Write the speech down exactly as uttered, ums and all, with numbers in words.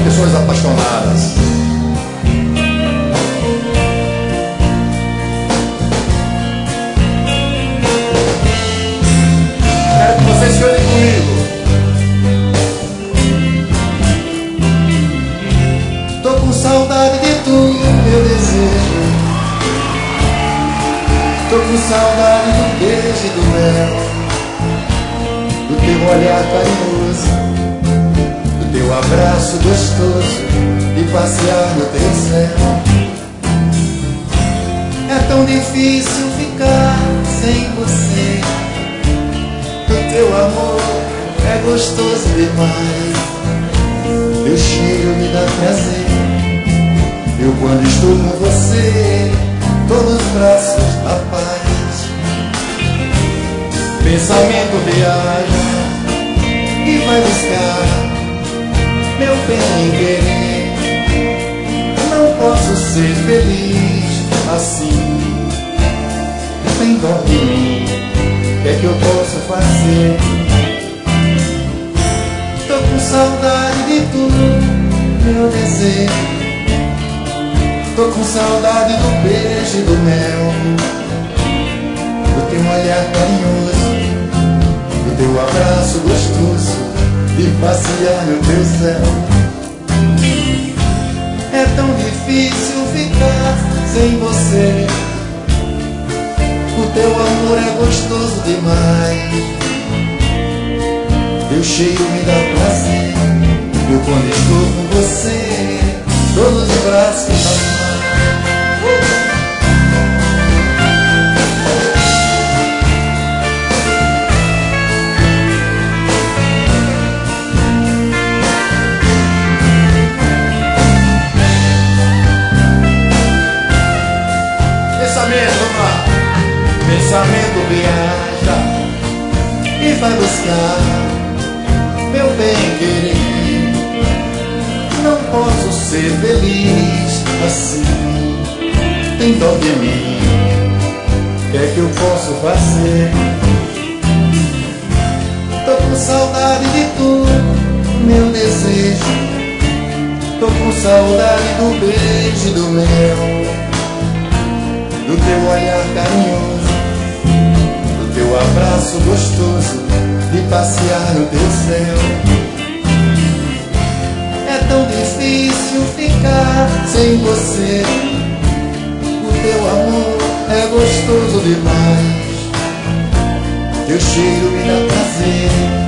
pessoas apaixonadas. Quero que vocês cantem comigo. Tô com saudade de tu, meu desejo. Tô com saudade do beijo e do mel, do teu olhar carinhoso, do teu abraço gostoso, de passear no teu céu. É tão difícil ficar sem você. O teu amor é gostoso demais. Teu cheiro me dá prazer. Eu quando estou com você, tô nos braços da paz. Pensamento viaja e vai buscar meu bem querer. Não posso ser feliz assim. Tem dó de mim, o que é que eu posso fazer? Tô com saudade de tu, meu desejo. Tô com saudade do beijo e do mel, do teu olhar carinhoso, do teu abraço gostoso, de passear no teu céu. É tão difícil ficar sem você. O teu amor é gostoso demais. Teu cheiro me dá prazer. Eu quando estou com você, tô nos braços da paz. Pensamento, vamos lá. Pensamento viaja e vai buscar meu bem querer. Não posso ser feliz assim. Tem dó de mim, o que é que eu posso fazer? Tô com saudade de tu, meu desejo. Tô com saudade do beijo e do mel, do teu olhar carinhoso, do teu abraço gostoso, de passear no teu céu. É tão difícil ficar sem você. O teu amor é gostoso demais. Teu cheiro me dá prazer.